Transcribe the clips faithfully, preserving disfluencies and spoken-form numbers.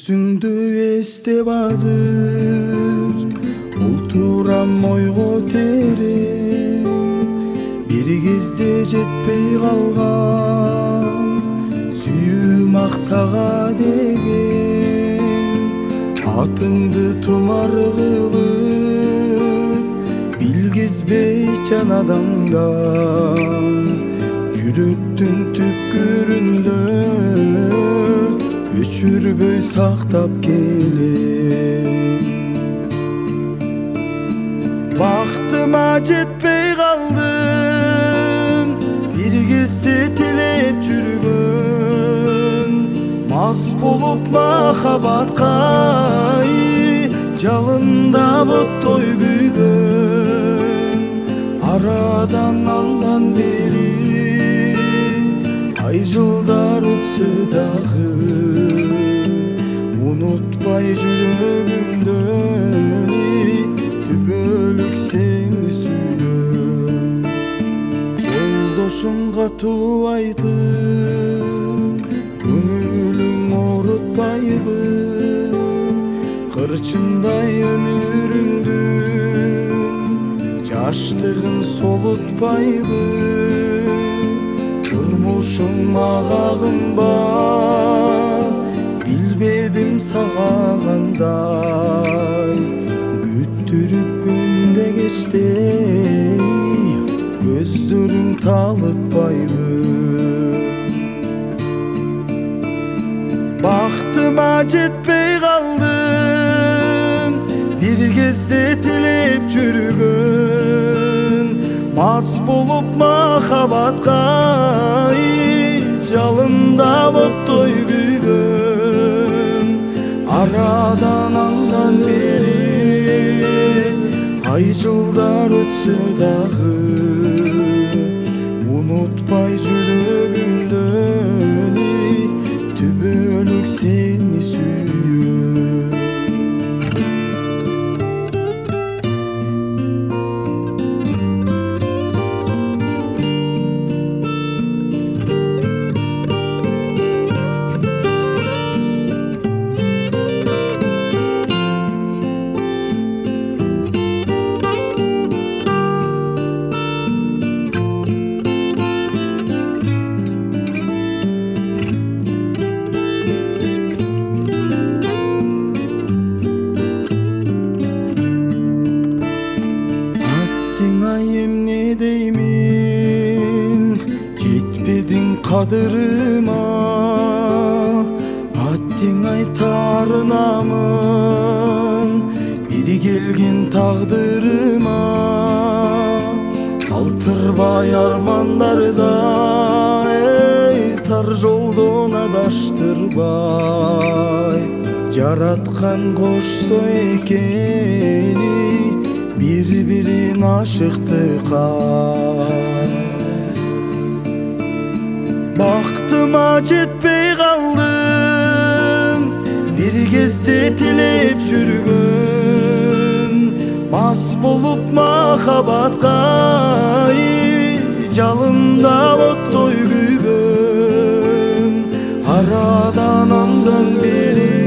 Жүзүңдү эстеп азыр олтурам ойго терең, бир кезде жетпей калган сүйүүм аксага деген. Атыңды тумар кылып билгизбей жан адамдан, жүрөктүн түпкүрүндө өчүрбөй сактап келем. Бактыма жетпей калдым бир кезде тилеп жүргөн, мас болуп махабатка жалында оттой күйгөн. Арадан андан бери ай жылдар өтсө дагы, унутпай жүрөгүмдөн түбөлүк сени сүйөм. Жолдошуң катуу айтып көңүлүң оорутпайбы, кырчындай өмүрүңдүн жаштыгын солутпайбы. Турмушуң мага кымбат, билбедим сага кандай. Күттүрүп күндө кечте көздөрүң талытпайбы. Бактыма жетпей калдым бир кезде тилеп жүргөн, мас болуп махабатка жалында оттой күйгөн. Арадан андан бери ай жылдар өтсө дагы, унутпай жүрөгүмдөн түбөлүк сени сүйөм. Эмне деймин, жетпедиң кадырыма, аттең айтарынамын бир келген тагдырыма. Алтырбай армандардай тар жолдон адаштырбай, жараткан кошсо экени bir-birin aşıktıqa. Baktıma jetpey kaldım bir кезде tilep жүргөн, mас bolup mahabatqa жалында оттой күйгөн. Арадан андан бери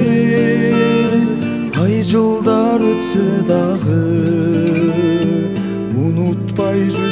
ай жылдар өтсө дагы, унутпай